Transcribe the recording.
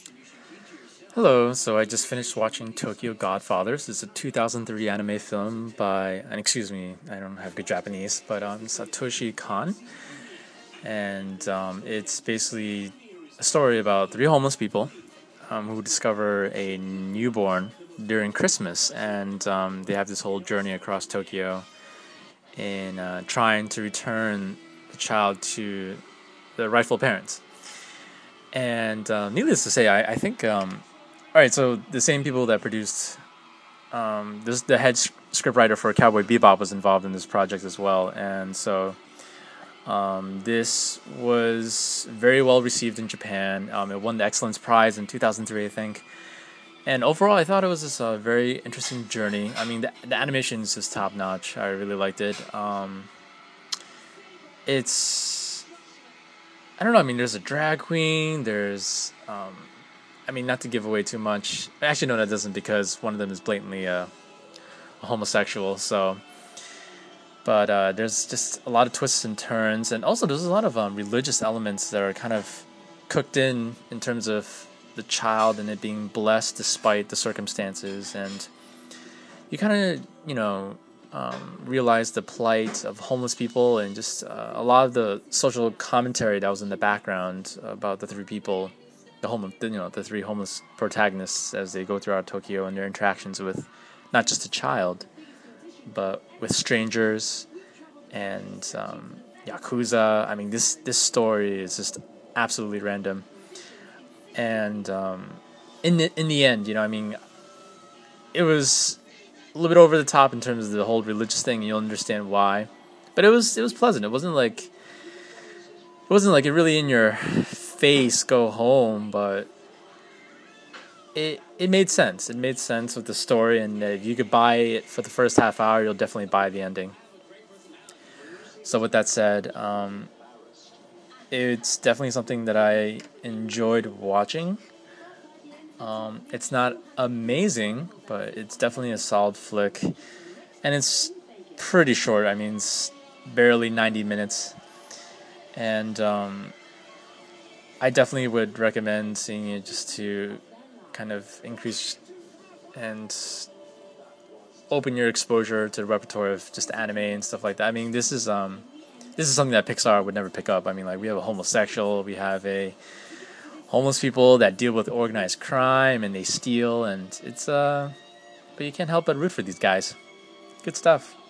Hello, so I just finished watching Tokyo Godfathers. It's a 2003 anime film by, and excuse me, I don't have good Japanese, but Satoshi Kon. And it's basically a story about three homeless people who discover a newborn during Christmas. And they have this whole journey across Tokyo in trying to return the child to the rightful parents. And needless to say, I think all right, so the same people that produced the head scriptwriter for Cowboy Bebop was involved in this project as well, and so this was very well received in Japan. It won the Excellence Prize in 2003, I think. And overall, I thought it was just a very interesting journey. I mean, the animation is just top notch. I really liked it. It's I don't know. I mean, there's a drag queen. There's I mean, not to give away too much. Actually, no, that doesn't, because one of them is blatantly a homosexual. So, but there's just a lot of twists and turns, and also there's a lot of religious elements that are kind of cooked in terms of the child and it being blessed despite the circumstances, and you kind of realize the plight of homeless people and just a lot of the social commentary that was in the background about the three people, the three homeless protagonists as they go throughout Tokyo and their interactions with not just a child, but with strangers and yakuza. I mean, this story is just absolutely random, and in the end, I mean, it was a little bit over the top in terms of the whole religious thing. You'll understand why, but it was pleasant. It wasn't like it really in your face go home, but it made sense. It made sense with the story, and if you could buy it for the first half hour, you'll definitely buy the ending. So with that said, it's definitely something that I enjoyed watching. It's not amazing, but it's definitely a solid flick, and it's pretty short. I mean, it's barely 90 minutes, and I definitely would recommend seeing it just to kind of increase and open your exposure to the repertoire of just anime and stuff like that. I mean, this is something that Pixar would never pick up. I mean, like, we have a homosexual, we have a homeless people that deal with organized crime and they steal, and it's but you can't help but root for these guys. Good stuff.